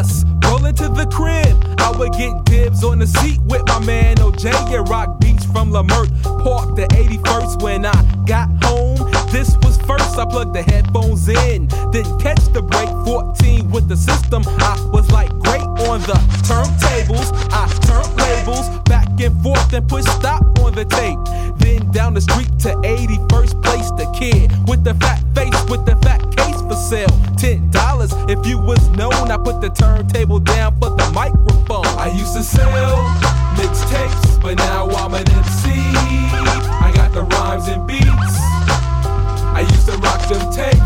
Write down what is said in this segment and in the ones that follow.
bus, rolling to the crib. I would get dibs on the seat with my man OJ and rock beats from Lamert Park the 81st. When I got home, this was first. I plugged the headphones in, didn't catch the break. 14 with the system, I was like great on the turntables. I turned labels back and forth and put stop on the tape. Then down the street to 81st place, the kid with the fat face with the fat case for sale. $10 if you was known. I put the turntable down for the microphone. I used to sell mixtapes, but now I'm an MC. I got the rhymes and beats. I used to rock them tapes.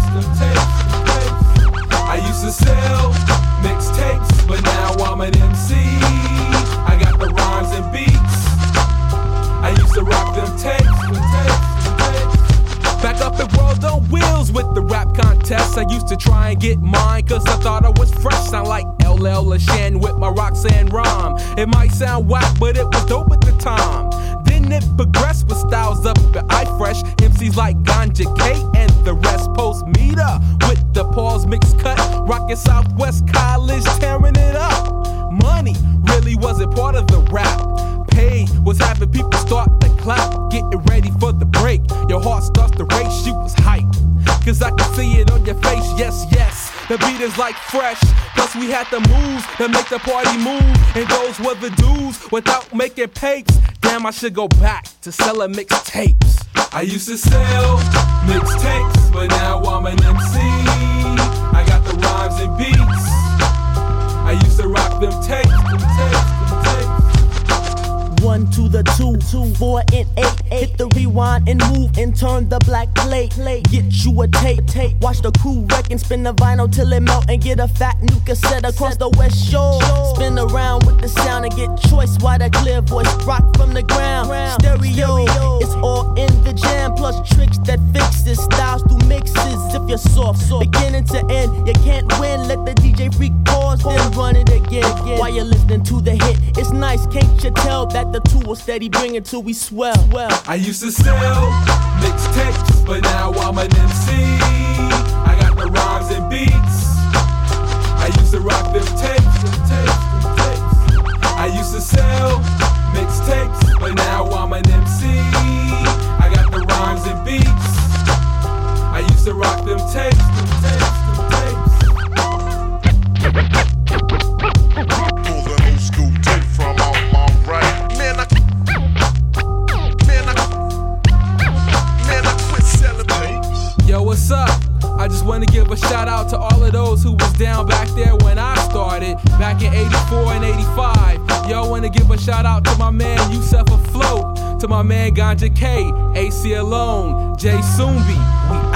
I used to sell mixtapes, but now I'm an MC. I got the rhymes and beats. I used to rock them tapes. Back up at World on Wheels with the rap contest. I used to try and get mine, cause I thought I was fresh. Sound like LL LaShawn with my Roxanne rhyme. It might sound whack, but it was dope at the time. Then it progressed with styles up at iFresh. MCs like Ganja K and the rest. Post meter with the Paul's mixed cut. Rockin' Southwest College, tearing it up. Money really wasn't part of the rap. Pay was having people start to clap. Getting ready for the break. Your heart starts to race, you was hyped. Cause I can see it on your face, yes, yes. The beat is like fresh. Plus we had the moves that make the party move. And those were the dudes without making papes. Damn, I should go back to selling mixtapes. I used to sell mixtapes, but now I'm an MC. I got the rhymes and beats. I used to rock them tapes. 1 to the 2, 4 and 8. Hit the rewind and move and turn the black plate. Get you a tape. Watch the crew wreck and spin the vinyl till it melt and get a fat new cassette across the West Shore. Spin around with the sound and get choice while the clear voice rock from the ground. Stereo, it's all in the jam. Plus tricks that fixes styles through mixes. If you're soft, beginning to end, you can't win. Let the DJ freak pause, then run it again. While you're listening to the hit, it's nice, can't you tell that the two will steady bring it till we swell. I used to sell mixtapes, but now I'm an MC. I got the rhymes and beats. I used to rock them tapes. I used to sell mixtapes, but now I'm an MC. I got the rhymes and beats. I used to rock them tapes. Pull the old school tape from off my right. Man, I quit selling tapes. Yo, what's up? I just want to give a shout out to all of those who was down back there when I started, back in 84 and 85. Yo, I want to give a shout out to my man Yusef Afloat, to my man Ganja K, AC Alone, Jay Sumbi. We